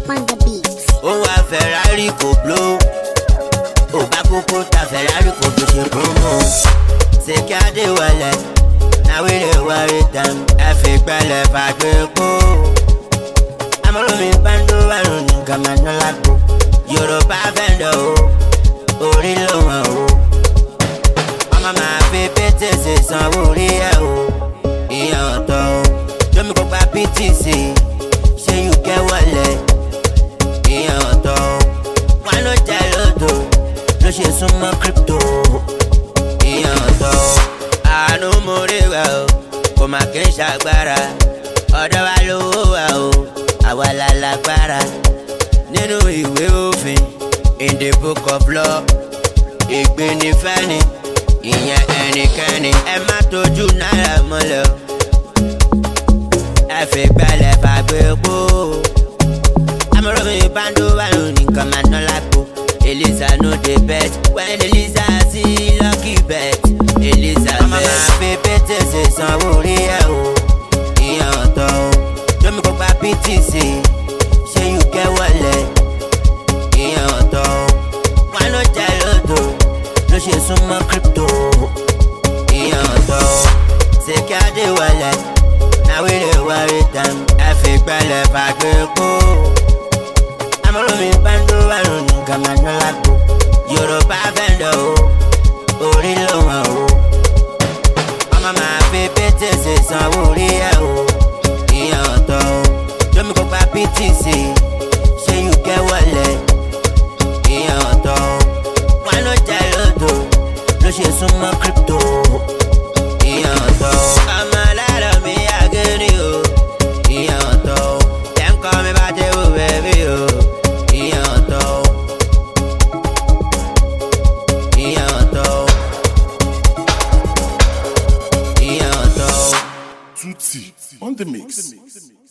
on the beat. Ó wá Ferrari kò blow. Ó bá kókó ta Ferrari kò fi ṣe promo. Ṣèkí Adéwálé, na we dey worry them. Ẹ fi gbẹ́lẹ̀ fàgbé kó. Amọ̀rọ̀ mi bando àrùn ní gàmánà lágbo. Yorùbá vendor o, orí ló wọ̀n o. Ọmọ máa fi pété ṣe sanwó orí ẹ̀ o. Ìyẹn ọ̀tọ̀ o, lómi kó pa PTC. Ṣé you get wọlé? Ìyẹn ọ̀tọ̀ o, wọn ló jẹ lódò, ló ṣe súnmọ́ crypto. Ìyẹn ọ̀tọ̀ o, àánú mo rí wa o, kò má kí n ṣàgbára. Ọ̀dọ̀ wa lówó wa o, àwa la lágbára. Nínú ìwé òfin, in the book of law, ìgbénifẹ́ni, ìyẹn ẹnikẹ́ni. Ẹ má tójú náírà mọ́lẹ̀ o, ẹ fi gbẹ́lẹ̀ fàgbé kó. Amọ̀rọ̀ mi bando àrùn nìkan máa ná lápò. Elisa no dey bet, when Elisa see lucky bet. Elisa bet. Ọmọ máa fi pété ṣe sanwó orí ẹ̀ o. Ìyẹn ọ̀tọ̀ o, lómi kó pa PTC. Ṣé you get wọlé? Ìyẹn ọ̀tọ̀ o, wọn ló jẹ lódò, ló ṣe súnmọ́ crypto. Ìyẹn ọ̀tọ̀ o, Ṣèkí Adéwálé, na we dey worry them. Ẹ fi gbẹ́lẹ̀ fàgbé kó. Amọ̀rọ̀ mi bando àrùn ní gàmánà lágbo. Yorùbá vendor o, orí ló wọ̀n o. Ọmọ máa fi pété ṣe sanwó orí ẹ̀ o. Ìyẹn ọ̀tọ̀ o, lómi kó pa PTC. Ṣé you get wọlé? Ìyẹn ọ̀tọ̀ o, wọn ló jẹ lódò, ló ṣe súnmọ́ crypto. Ìyẹn ọ̀tọ̀ o, ọmọ aláàrọ̀ mi àgẹ́rì o. Ìyẹn ọ̀tọ̀ o, jẹ́ ń kọ́ mi bá dé wò bẹ́bí o. Ìyẹn ọ̀tọ̀ o, ìyẹn ọ̀tọ̀ o, ìyẹn ọ̀tọ̀ o. Tutti on the mix.